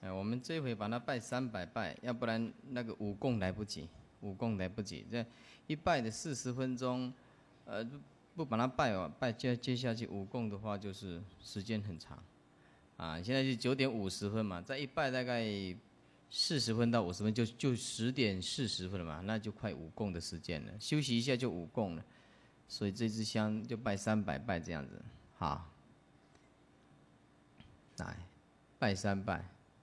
我们这回把它拜300拜，要不然那个五供来不及，五供来不及。这一拜的40分钟，不把它拜完，接下去五供的话，就是时间很长。啊，现在是9点50分嘛，再一拜大概40分到50分，就10点40分了嘛，那就快五供的时间了。休息一下就五供了，所以这支香就拜300拜这样子。好，来拜3拜。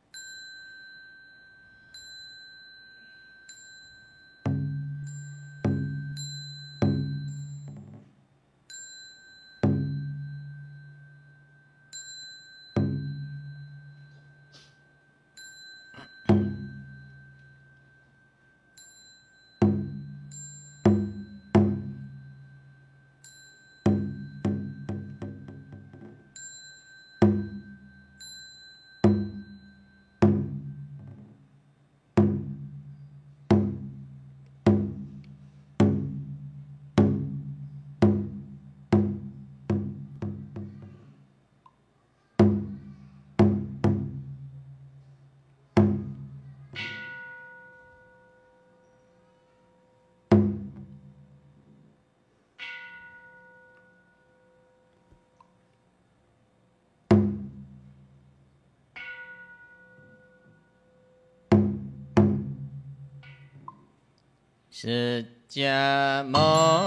释迦牟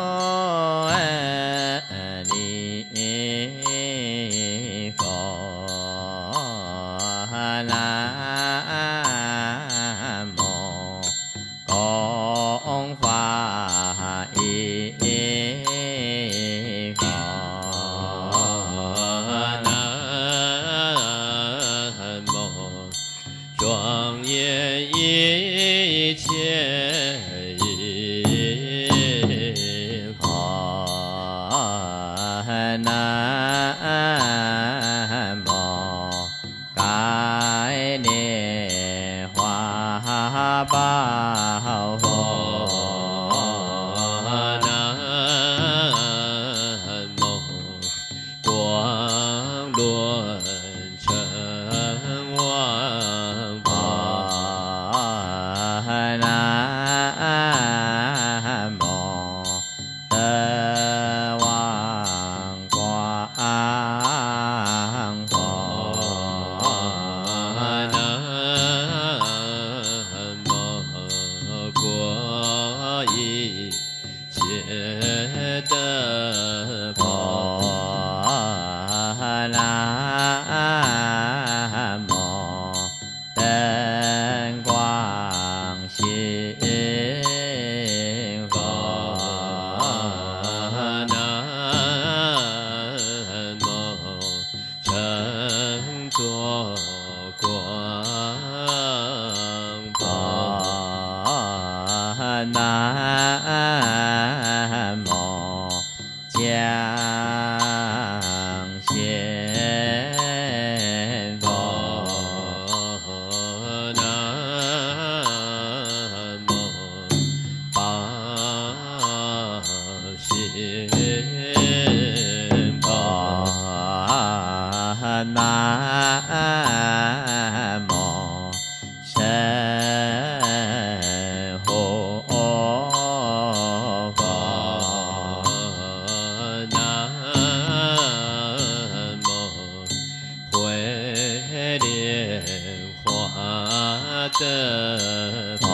尼佛，南无供法印佛， 南无庄严一切南无概念花宝佛， 南无光轮成王佛， 南无德王光佛， 南无过一切的佛， 南无灯光心佛， 南无成作光佛， 南无将显佛， 南无宝心佛， 南无神护佛， 南无慧莲花的佛，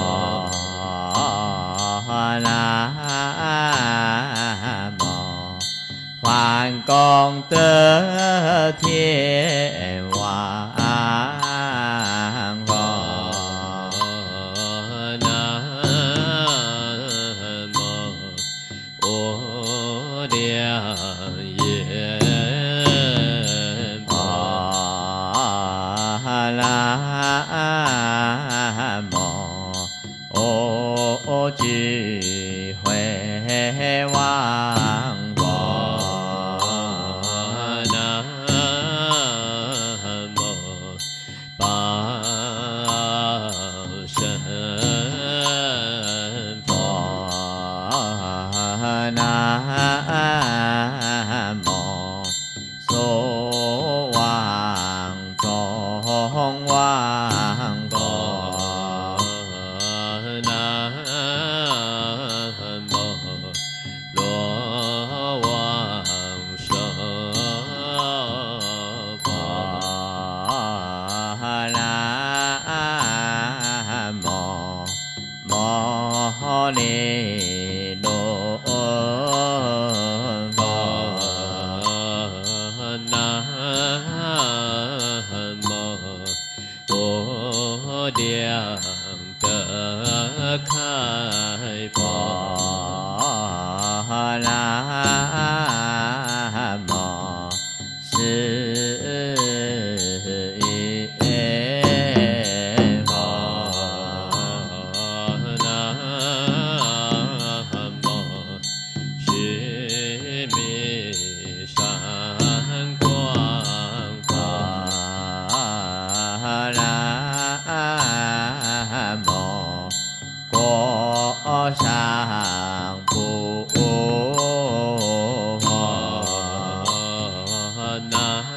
南无桓公德天王佛， 南无无量严佛， 南无具慧王佛， 南无宝生佛， 南无苏王中王利轮佛。 南无无量德开佛。 南无释因佛。 南无须弥山光佛。 南无国上不佛。 南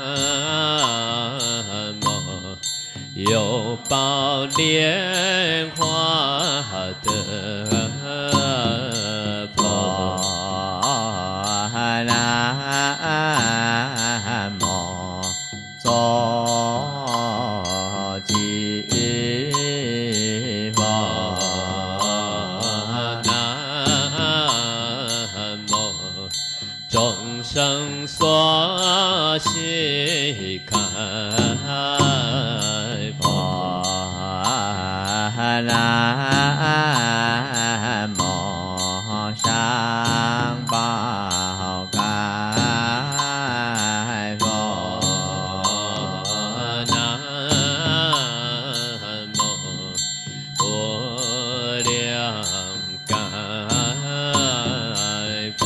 无有宝莲花的佛。 南无终极佛。 南无众生所悉开佛。 南无上宝盖佛。 南无无量盖佛。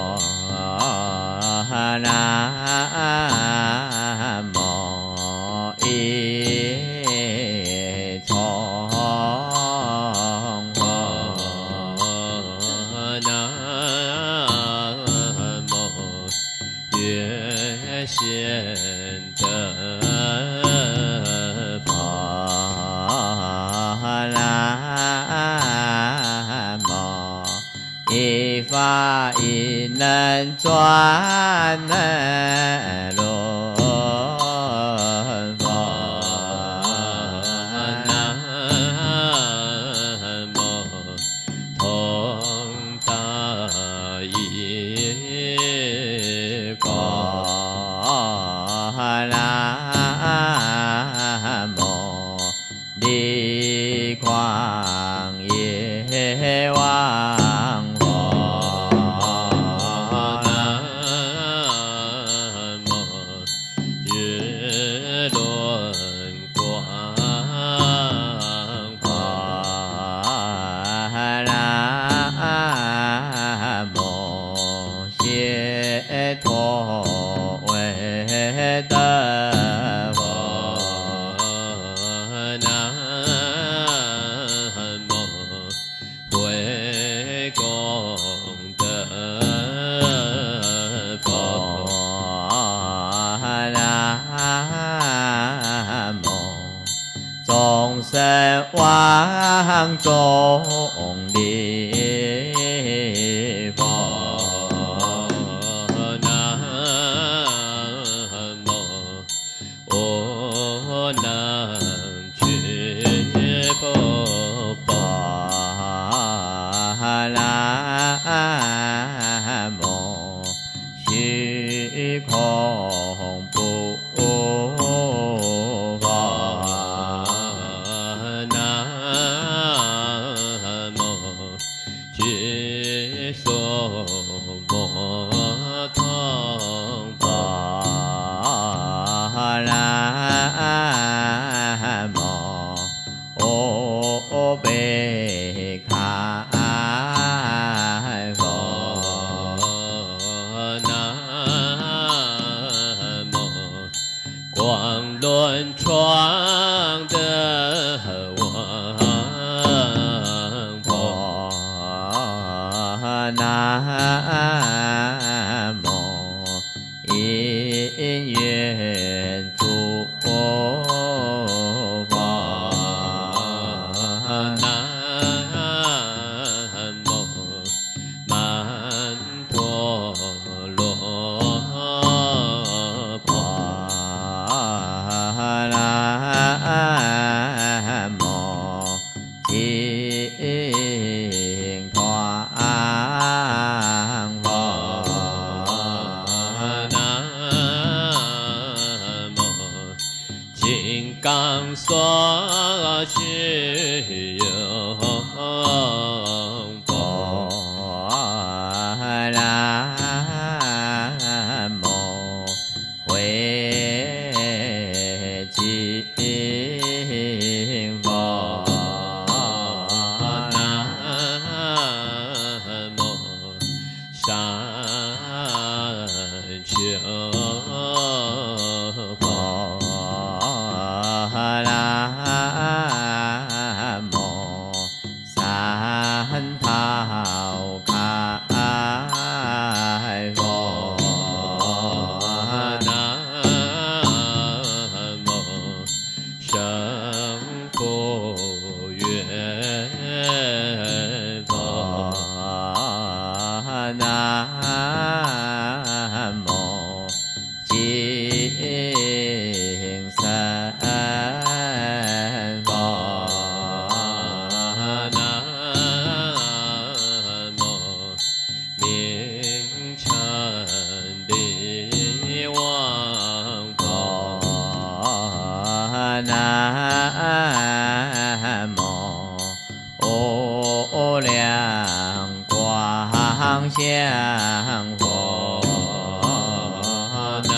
南无一从佛。 南无月显德佛。 南无一法一能转能轮佛。 南无通达一佛。 南无力旷野王佛。 南无日轮光佛。 南无解脱为德佛。 南无回光德佛。 南无众生往众离佛。 南无无能觉佛佛。 南无虚空不佛。 南无觉所摩通佛。 南无阿贝开佛。 南无光轮窗的王佛。 南无因缘诸佛。 南所需用佛。 南无慧净佛。 南无善求佛。 南无三套开佛。 南无胜福愿佛。 南无净身佛。 南无名成地王佛。 南无无量光相佛。 南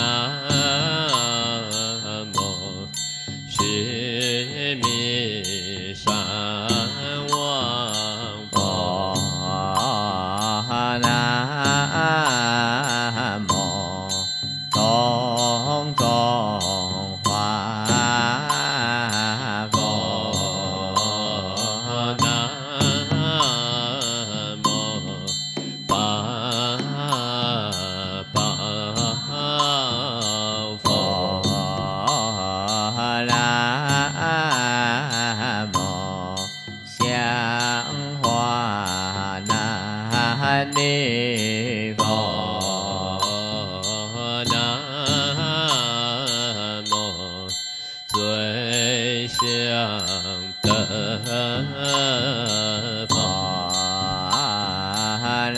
无须弥山王佛。 南无种种花佛。 南无八宝佛。 南无香花南无佛。 南无最香灯佛。 南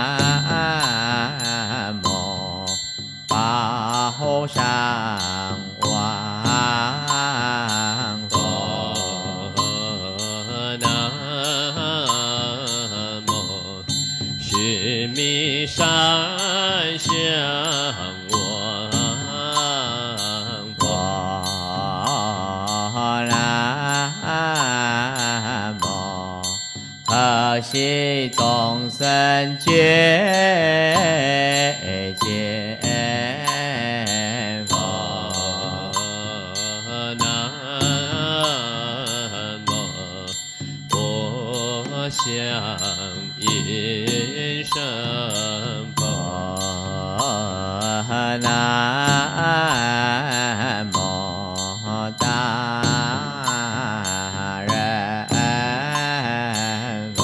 无宝山王佛。 南无须弥山相王佛。 南无可惜众生觉见佛。 南无佛相应声佛。 南无大人佛。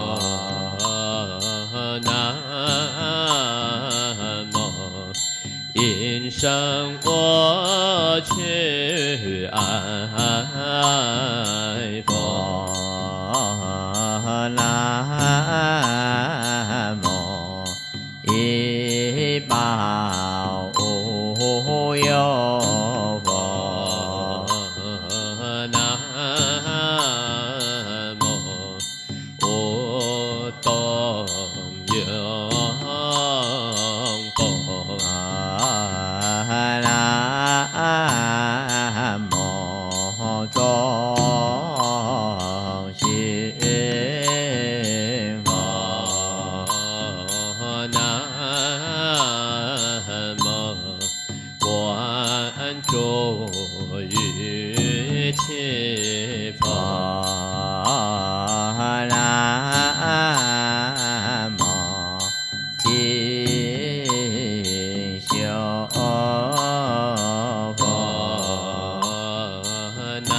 南无因生我去爱佛。 南无一报无有佛。 南无无动有佛。 南无众生佛。 南无观诸于切佛。 南无金修佛。 南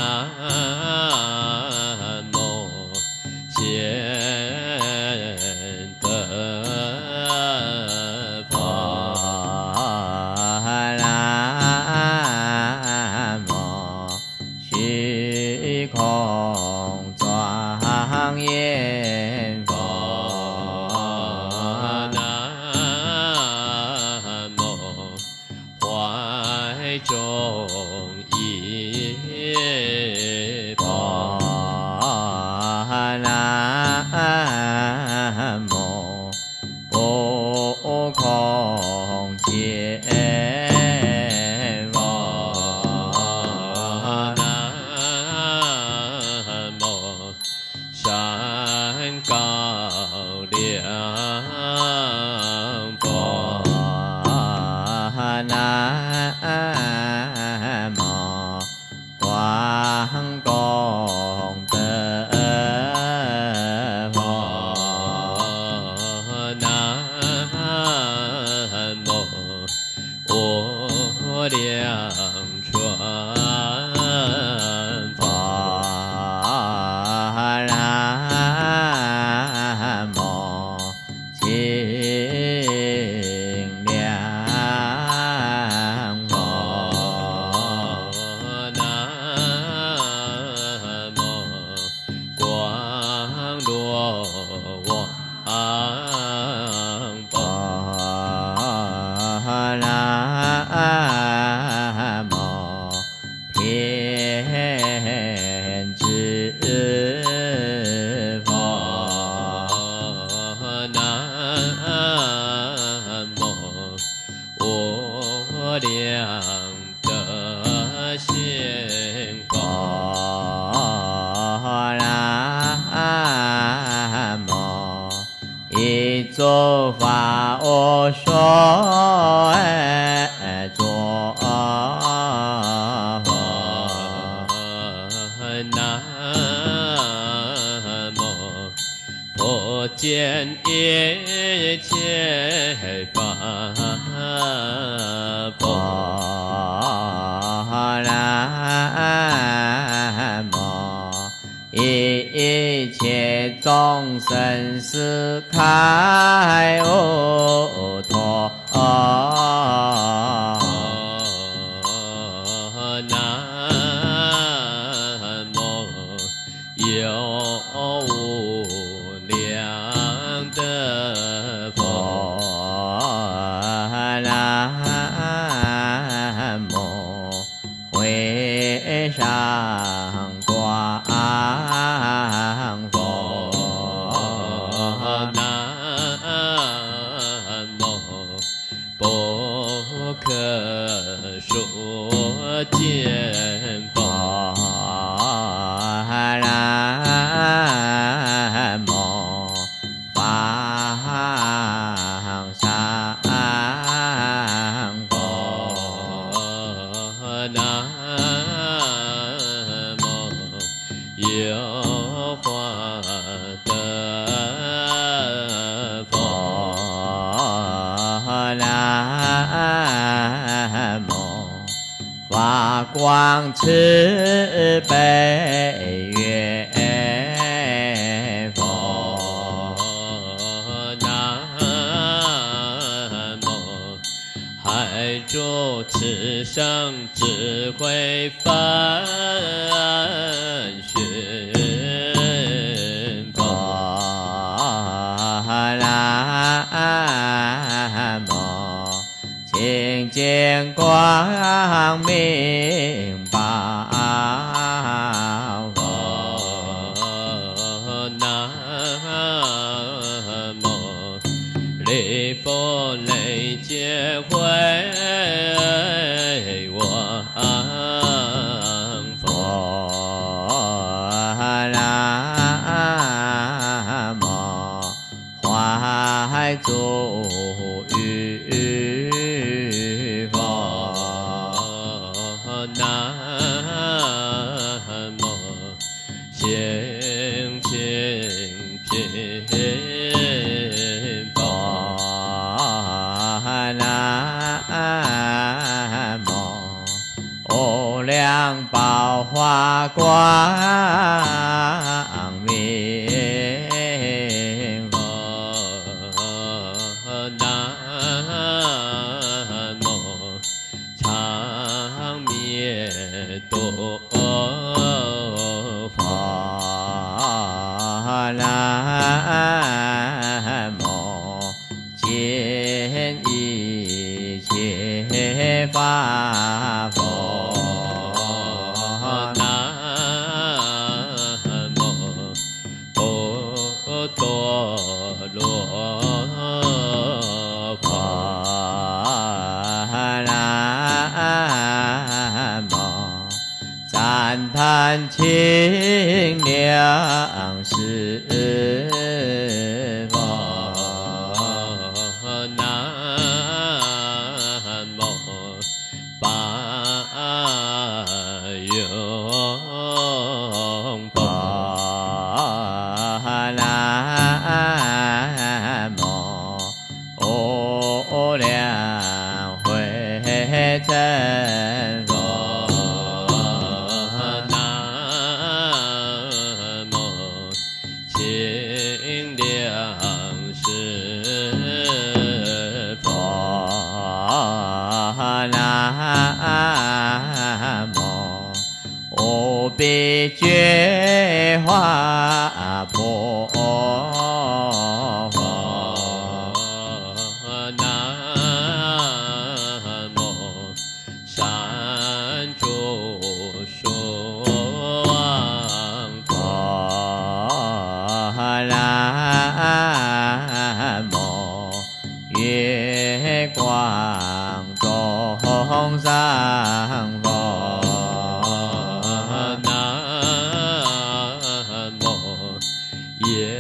无贤德佛。 南无虚空庄严佛。 南无怀中一南无佛见一切法佛。 南无一切众生是开悟陀。 南无有无量的佛。 南无会上光佛。 南无不可说见佛。 南无方上佛。 南无有华德佛。 南无法光慈悲愿佛。 南无海诸慈圣智慧分寻佛。 南无清净光明宝佛。 南无礼佛累劫会王佛。 南无怀诸欲佛。 南无行清净佛。 南无无量宝华光明佛。 南无常灭度佛。 南无见一切法佛。 南无不多罗佛。 南无赞叹清凉是佛。 南无八用佛。 南无无量慧真佛。 南无清凉是佛。 南无无比觉华婆佛。 南无善诸说王佛。 南无月光中上佛。 南无眼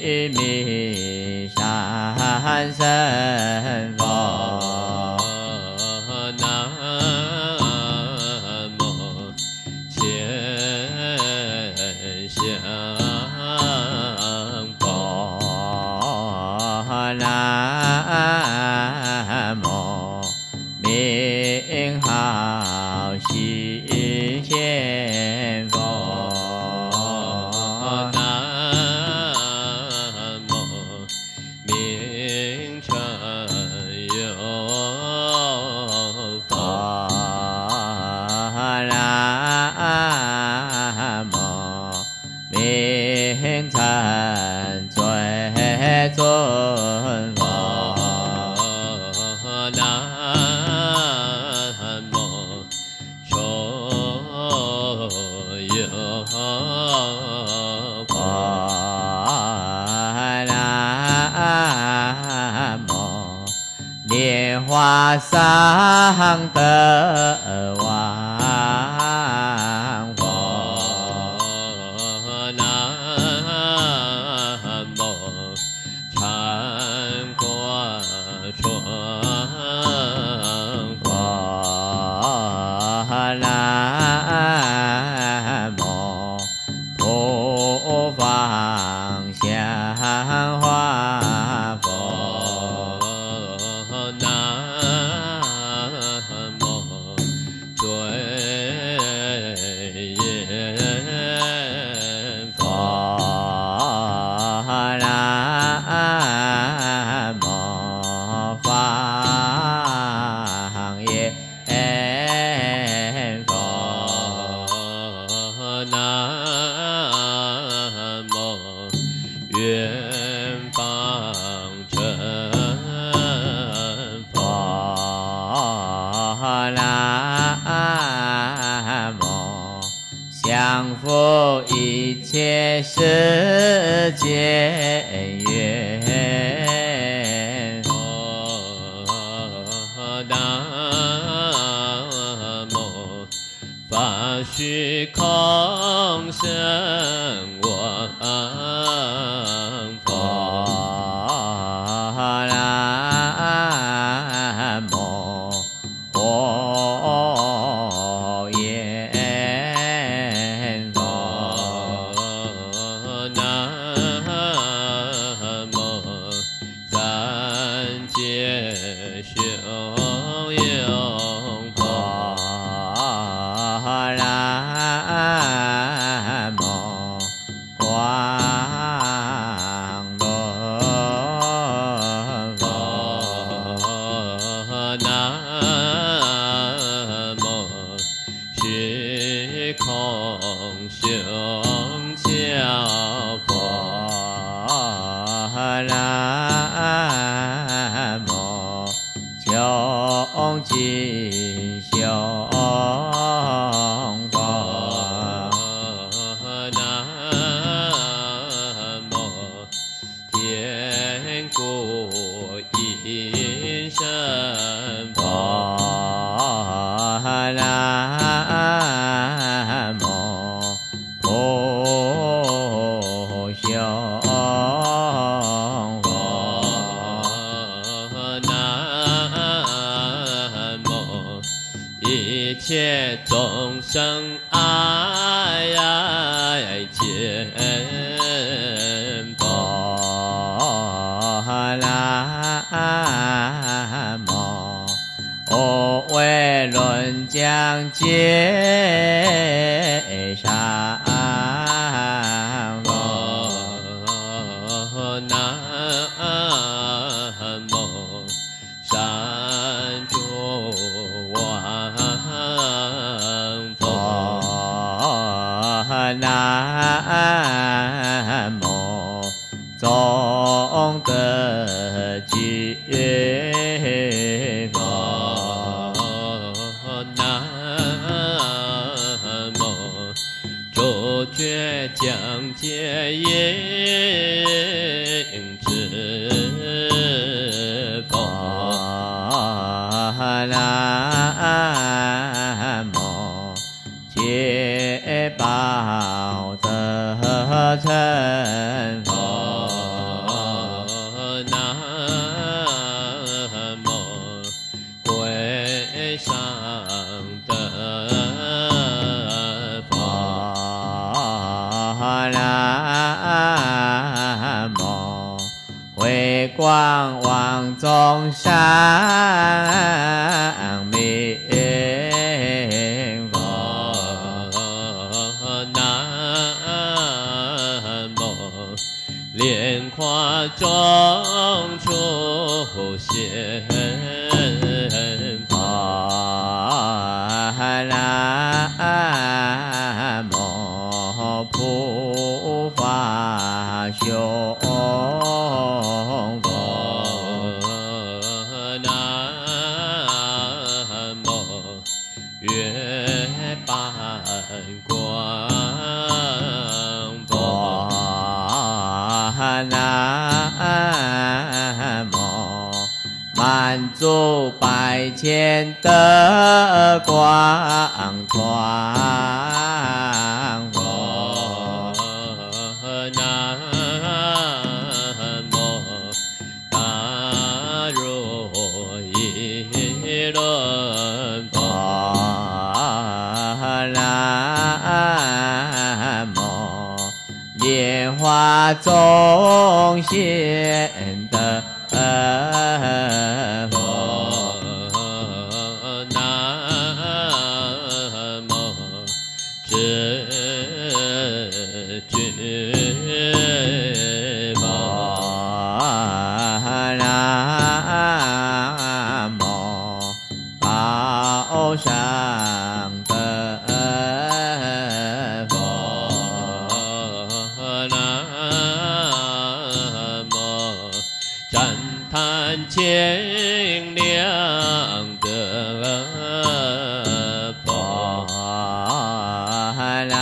弥山神佛。 南无千香佛。 南无名号心现佛。 南无名成有佛。 南无名成最尊佛。 南无所有佛。 南无莲花上的王佛。 南无禅观双佛。 南无普方香花佛。 南无最严佛。 南无方言佛。 南无远方成佛。 南无降伏一切世间缘佛。 南无法虚空生王佛。 南无火焰佛。 南无三界修用佛。 南无光轮佛。 南无虚空雄巧佛。 南无穷尽雄佛。 南无天孤阴身佛。 南无普雄佛。 南无一切众生爱见佛。 南无我为论将界上佛。 南无三诸王佛。 南无总德具佛。 南无诸觉讲解应知佛。 南无解宝德成佛。 回光往众生明佛。 南无莲花中出现佛。 南无普法雄佛。 南无月半光佛。 南无满足百千的光传佛。 南无大如意轮佛。 南无莲花中现的佛。 南无至君佛。 南无宝上的佛。 南无赞叹清凉的佛。 南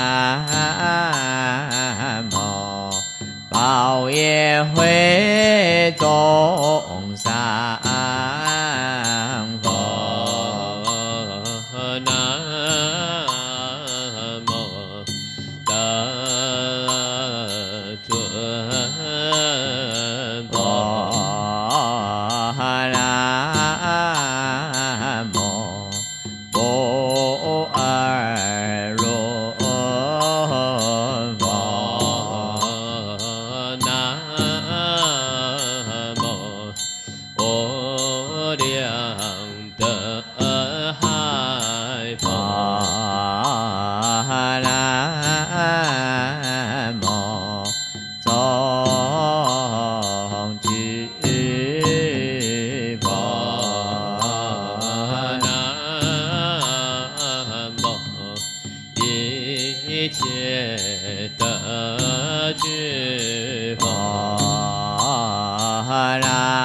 无宝业会众生佛。 南无得尊佛。 南无不二论佛。 南无无量的海佛。 南无种智佛。 南无一切的具佛。 南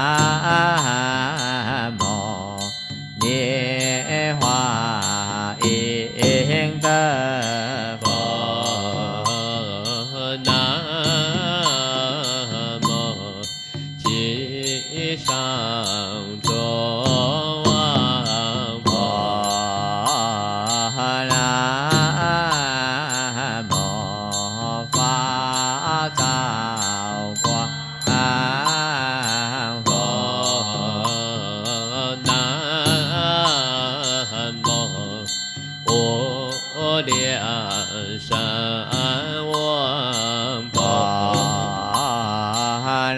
无莲花应的佛。 南无七上中王佛。 南无法照光佛。 南无无量山王佛。 南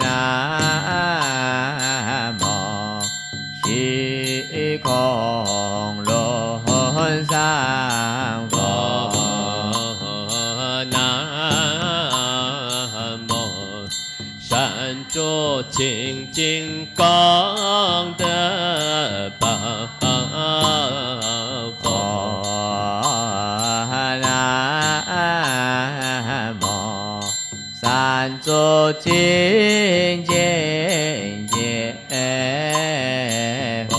无虚空轮上佛。 南无善住清净功德宝佛。 南无三足清净界佛。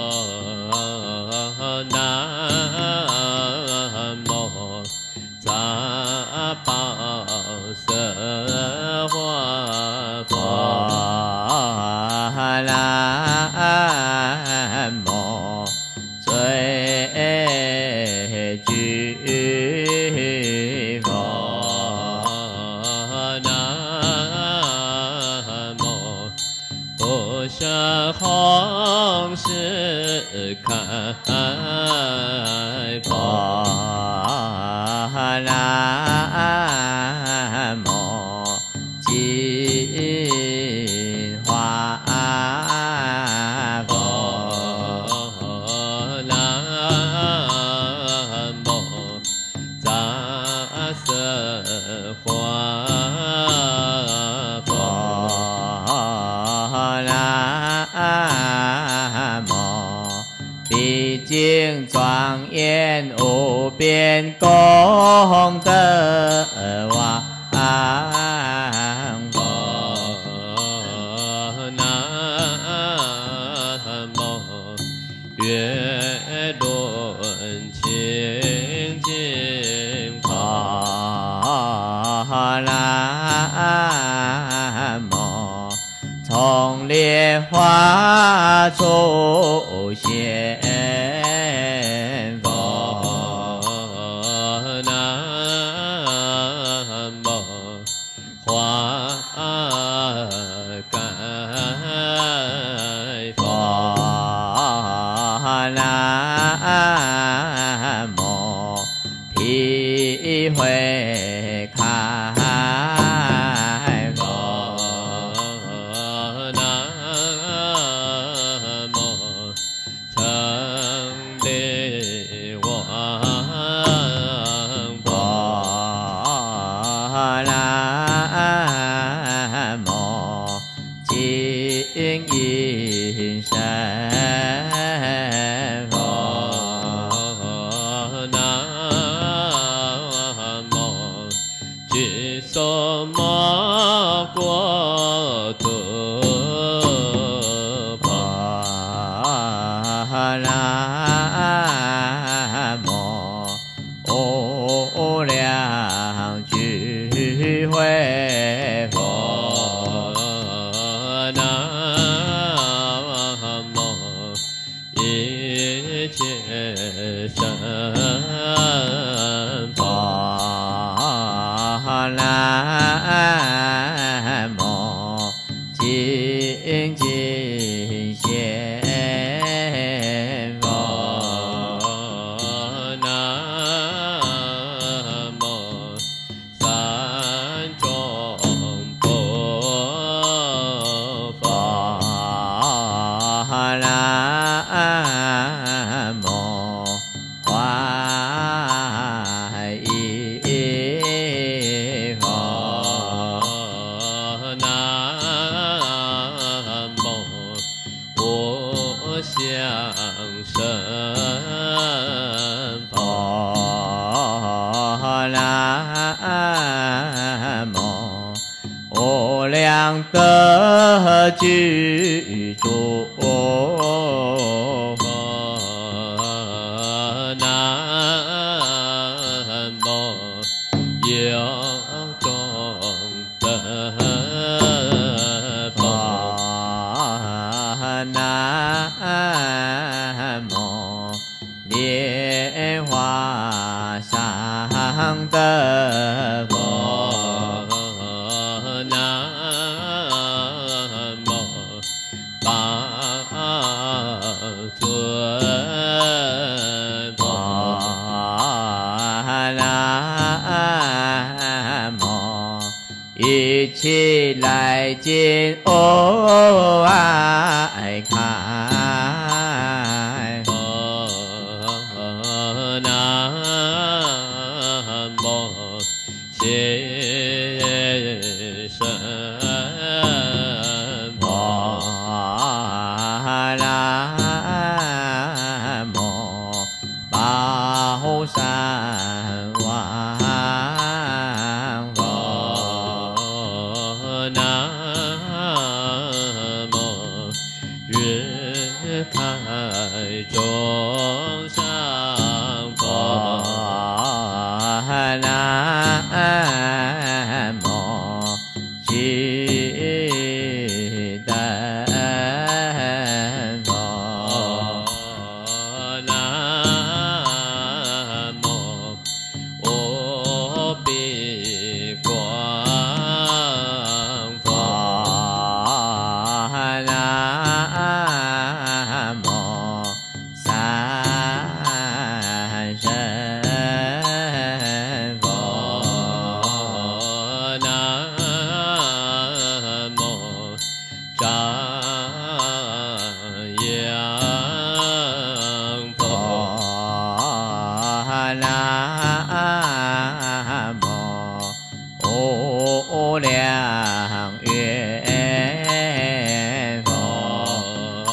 南无杂宝色花佛。 南无最具佛。 南无不舍弘誓开佛。 南无金华摩，毕竟庄严无边功德王。 南无月轮清净法。 南无从莲花出现佛。 南无花盖佛。 南无体会开佛。 南无成立王佛。 南无金银身佛。 南无具色摩国土佛。 南无无量聚会佛。 南无一切圣佛。 南无精进现佛。 南无三种般佛。 南无怀疑佛。 南无无相生佛。 南无无量德具足佛。 南无有种德佛。 南无莲花上的佛。 南无宝尊佛。 南无一起来见我爱开佛。南无谢神佛。 南无宝山王佛。 南无日开中上佛。 南无具灯佛。 南无无比光佛。 南无三身佛。 南无张扬佛。 南无无量愿佛。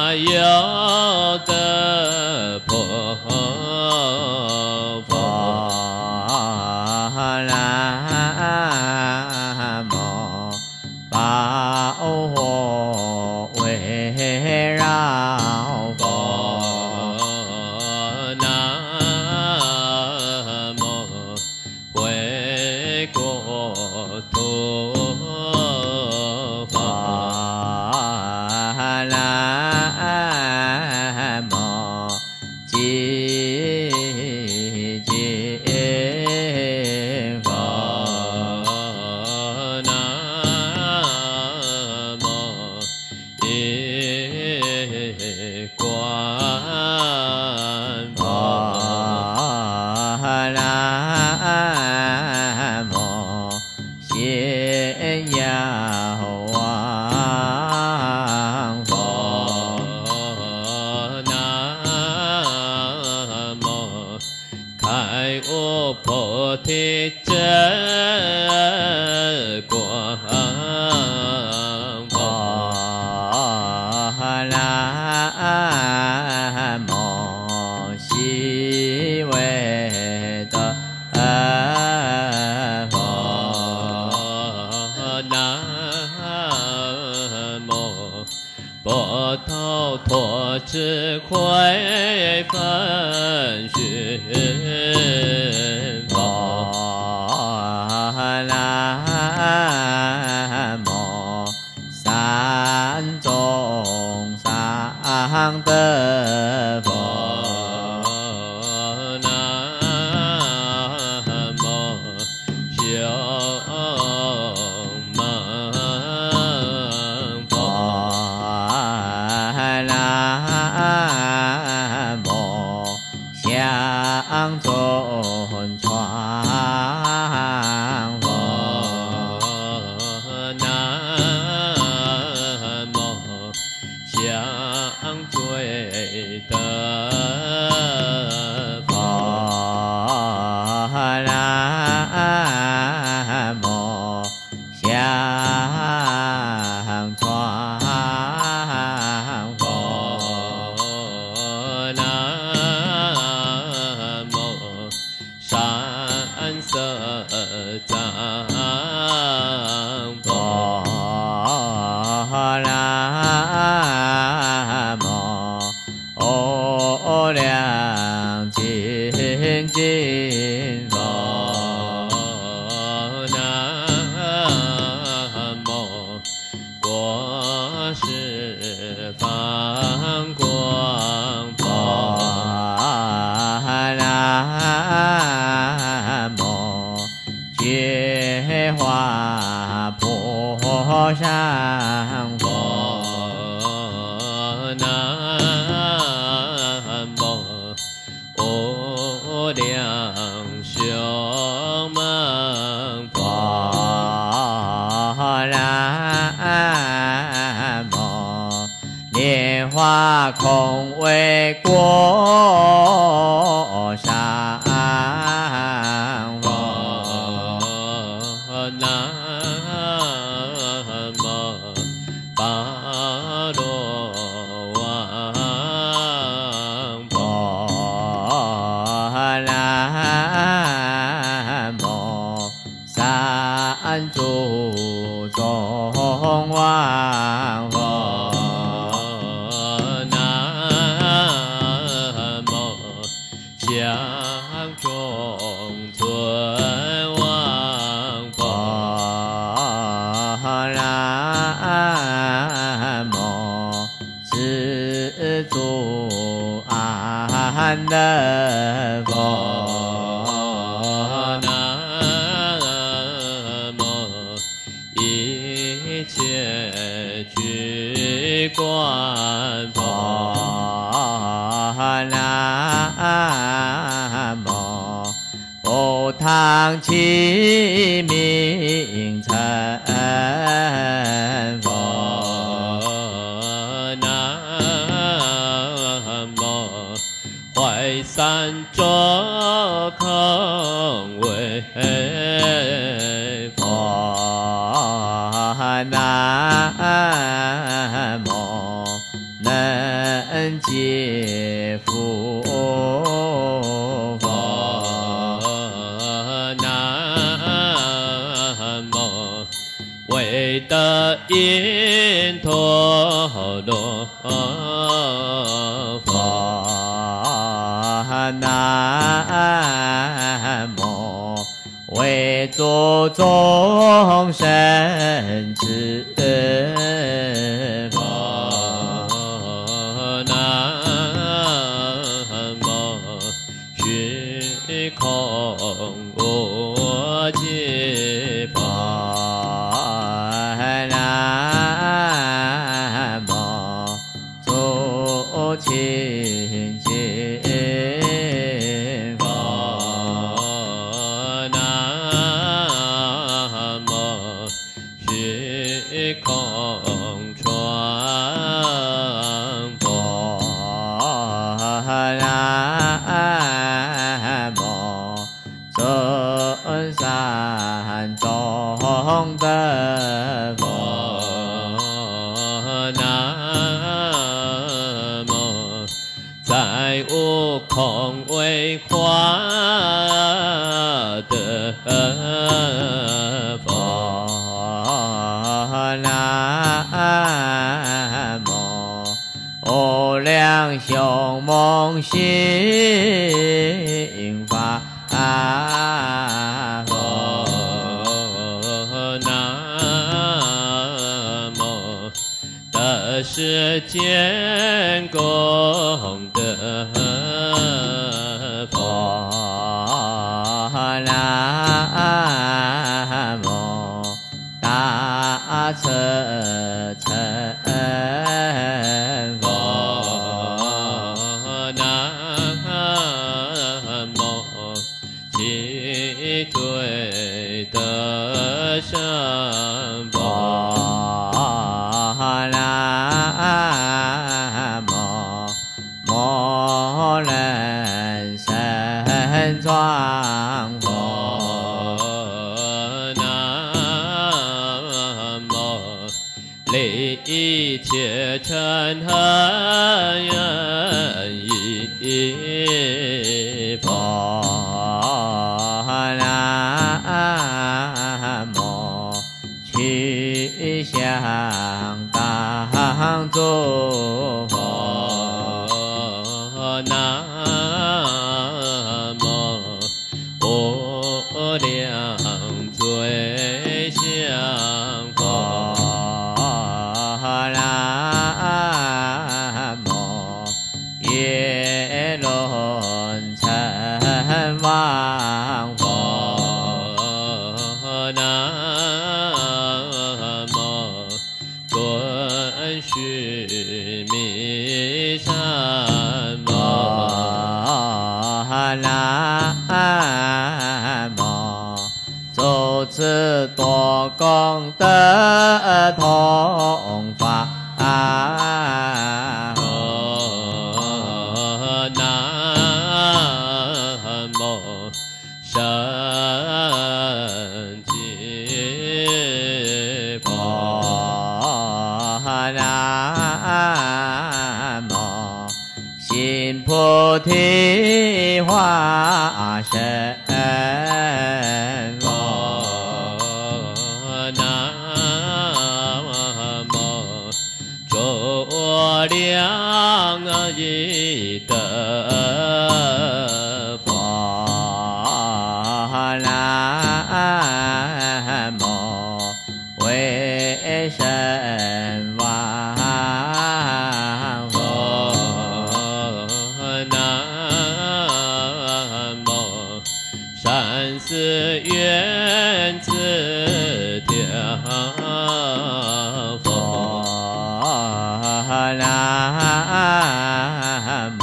有的婆婆。 南无保护围绕佛。 南无回国土佛。 南无寂静佛。 南无一观佛。 南无显耀王佛。 南无开悟菩提真光佛。 南无悉维德佛。 南无波头陀智慧分寻佛。 南无三众上德佛。 南无修门佛。 南无相尊传佛。 南无相追得佛。 南无相传佛。 南无善色藏佛。 南无量精进佛。 南无国事放光佛。 南无觉华菩萨佛。 南无无量寿门佛。 南无莲花空为国上佛。 南无巴罗王佛。 南无三祖宗王佛。 南无相中尊王佛。 南无知足安乐佛。 南无一切具观佛。 南无不唐其名称佛。 南无怀三周空为佛。 南无能解佛佛， 南无韦德因陀罗佛， 南无为诸众生之佛， 南无虚空无界佛， 南无诸清净佛， 南无虚空传佛， 南无尊山中的佛， 南无在悟空为化的佛， 南无无量凶猛心法佛， 南无得世间功德佛， 南无大彻成佛， 南无极最的胜佛， 南无摩人身庄佛， 南无利一切尘恨意佛， 南无去向当诸佛， 南无无量最相佛， 南无耶伦城王佛， 南无尊须弥山佛， 南无诸此多功德同法佛， 南无圣净佛， 南无心菩提化身佛， 南无诸量义德佛， 南无为身王佛， 南无善思愿自调佛， 南无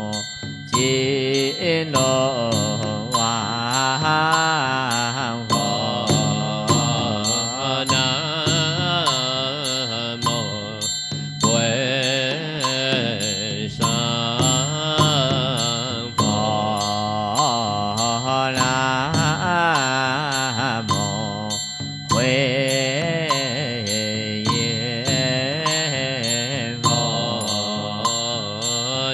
金龙王佛， 南无归山佛， 南无慧眼佛，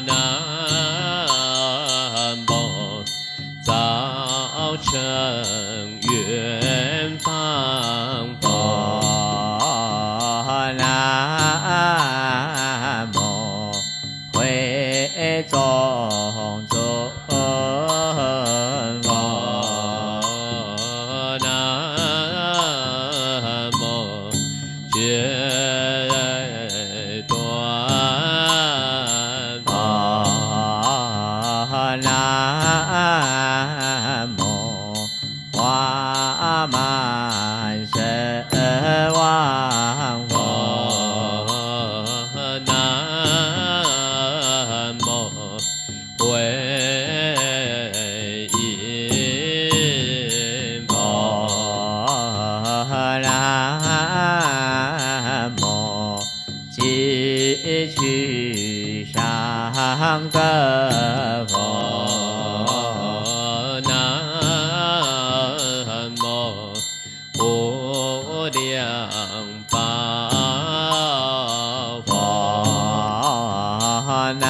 南无早成远方佛， 南无慧中尊佛， 南无决断佛， 南无华满神王佛， 南无慧音佛， 南无继续上根佛， 南无无量宝佛， 南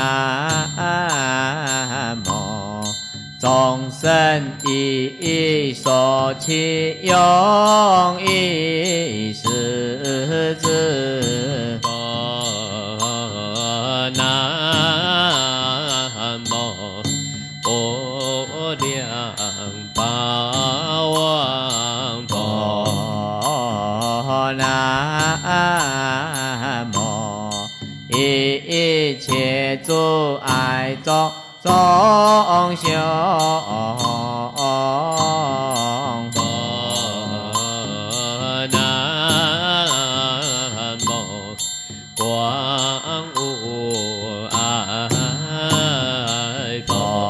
无众生一所起用一时之佛，南无无量宝王佛， 南无一切诸爱中众生佛，南无光无碍佛，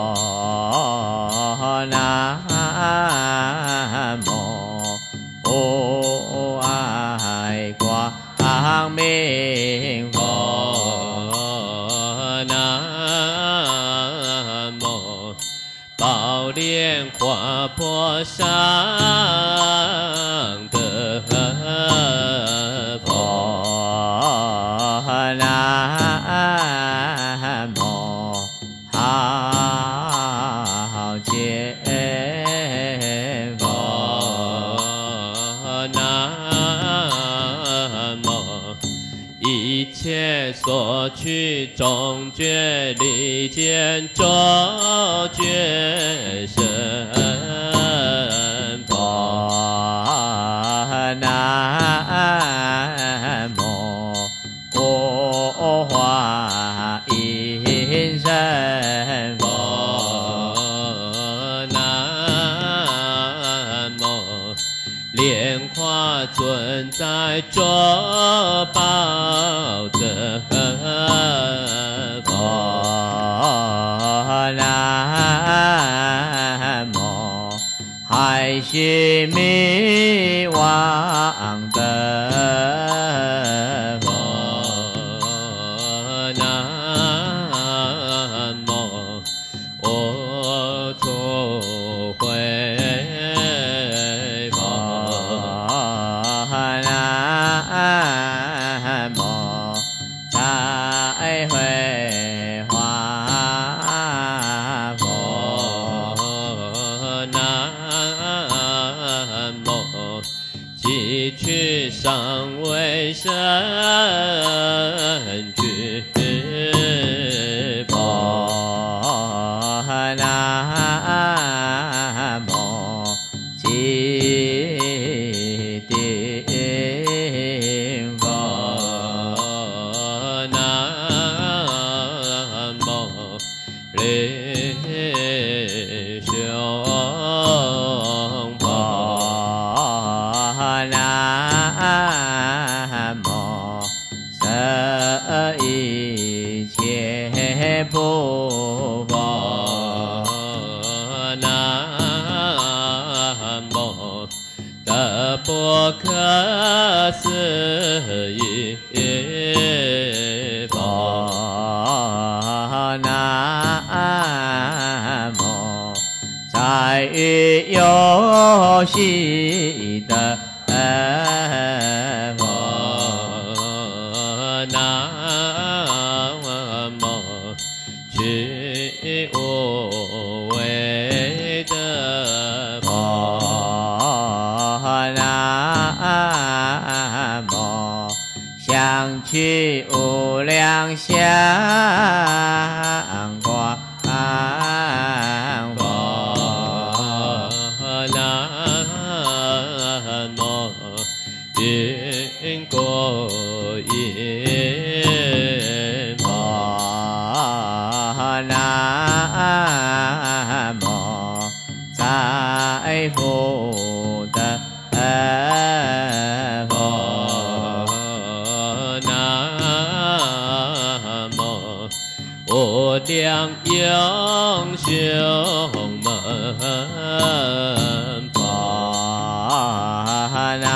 南无无碍光明佛， 南无宝莲花果上的佛， 南无好见佛， 南无一切所取中觉离间周觉身佛， 南无国华音声佛， 南无莲花尊在卓宝德佛， 南无海须弥王德佛， 南无阿弥会佛， 南无再会华佛， 南无汲取上位神觉佛， 南无寂定佛， 南无灵修佛， 南无舍一切不佛， 南无得不可思议佛， 南无在于游戏的佛， 南无去无为的佛。 南无相去无量相观佛。 南无云果音佛。 南无在福德佛。 南无无量英雄们佛。 南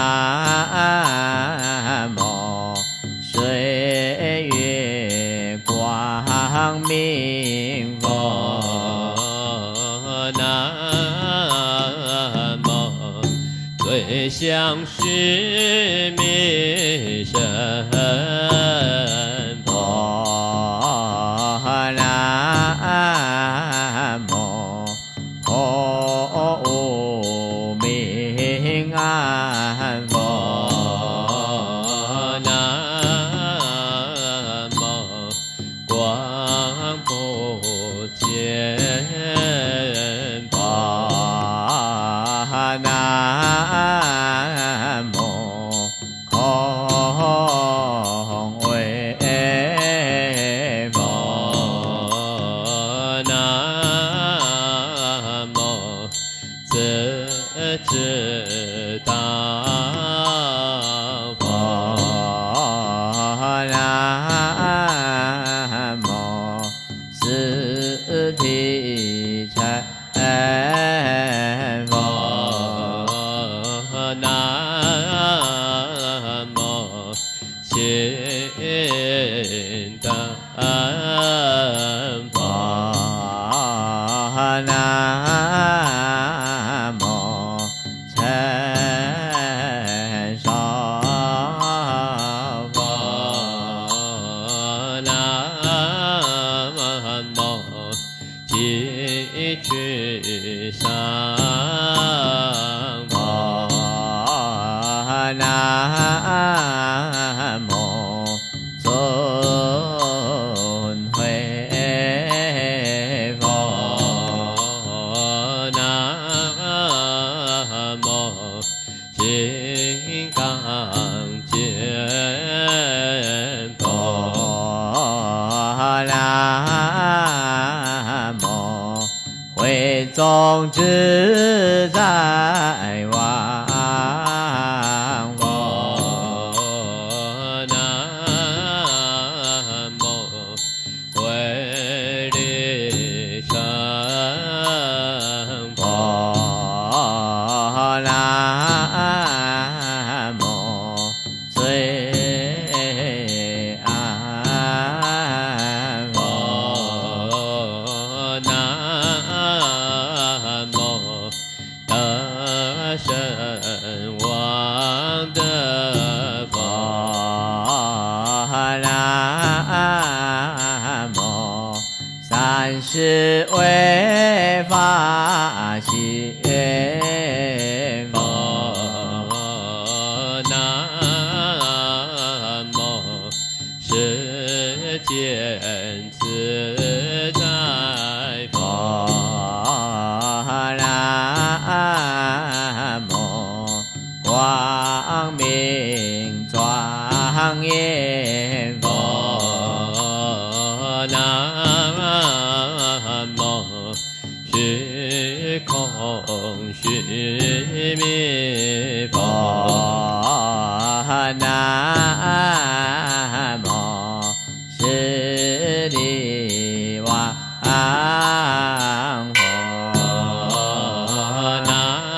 无岁月光明佛。 南无最相须弥山佛。 南无无明安佛。 南无光不见佛。 南无空为佛。 南无自知道佛。 南无四体成佛。 南无心灯佛。 南无成熟佛。 南无积聚上佛。 南无尊慧佛。 南无金刚见佛。 南无慧中自在王佛。 南无慧力胜佛。 南无最安佛。 南无得胜王的佛。 南无三世为法现佛。 南无世间自在佛。 南无光明庄严佛。 南无虚空须弥佛。 南无十力王佛。 南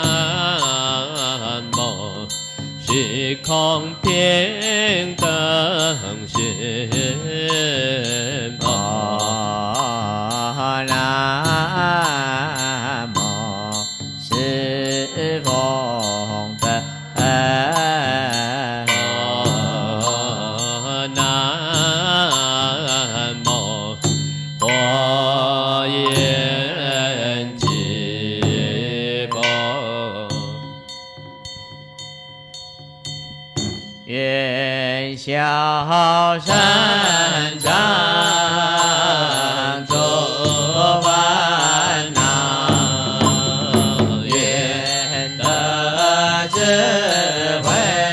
无虚空平等心佛。 南无十方的南无佛了身障诸烦恼，愿得智慧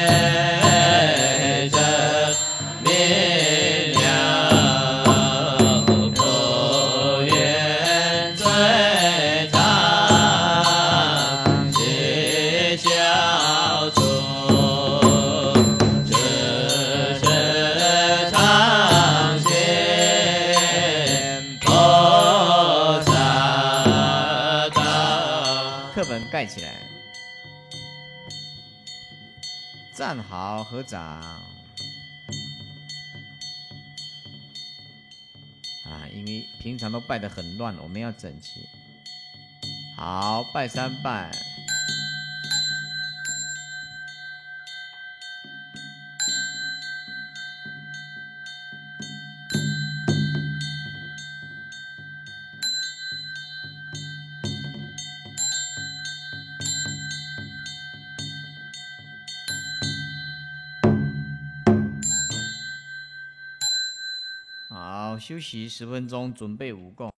真明了，不愿罪障悉消除。课本盖起来，站好合掌啊！因为平常都拜得很乱，我们要整齐。好，拜三拜。好，休息10分钟，准备武功。